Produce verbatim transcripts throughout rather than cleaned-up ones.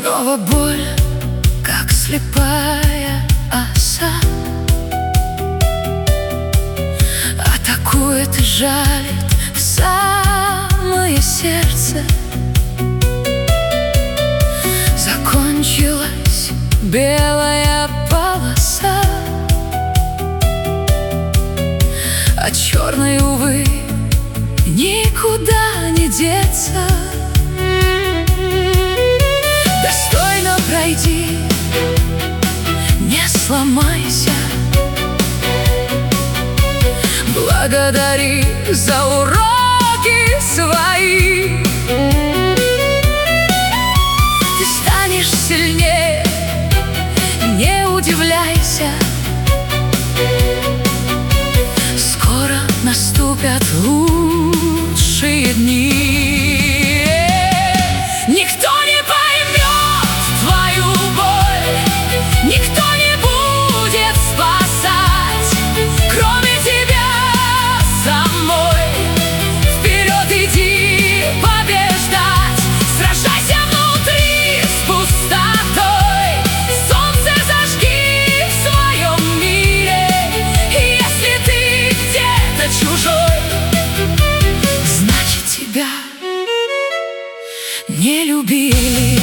Снова боль, как слепая оса, атакует и жалит в самое сердце. Закончилась белая полоса, а черной, увы, никуда не деться. Достойно пройди, не сломайся, благодари за уроки свои. Ты станешь сильнее, не удивляйся, скоро наступят лучшие дни. Никто не поймет твою боль, никто не будет спасать, кроме тебя самой. Вперед иди побеждать, сражайся внутри с пустотой, солнце зажги в своем мире. И если ты где-то чужой, значит тебя не любили.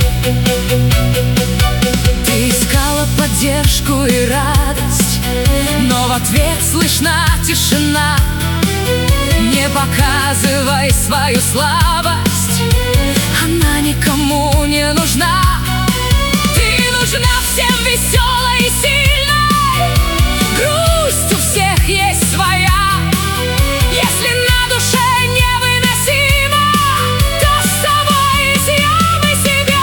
Ты искала поддержку и радость, но в ответ слышна тишина. Не показывай свою слабость, она никому не нужна. Ты нужна всем веселой и сильной, грусть у всех есть своя. Если на душе невыносимо, то с собой изъем и себя.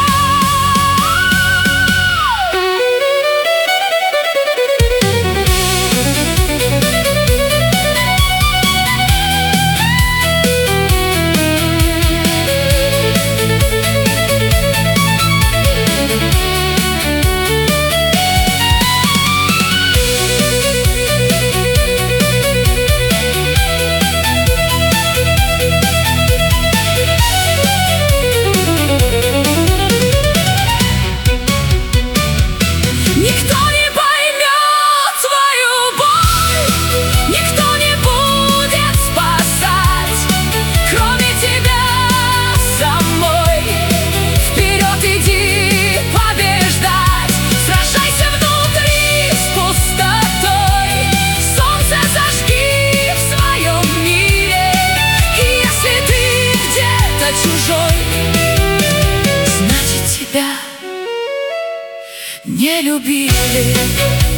Никто не поймет твою боль, никто не будет спасать, кроме тебя самой. Вперед иди побеждать, сражайся внутри с пустотой, солнце зажги в своем мире. И если ты где-то чужой, значит тебя не любили.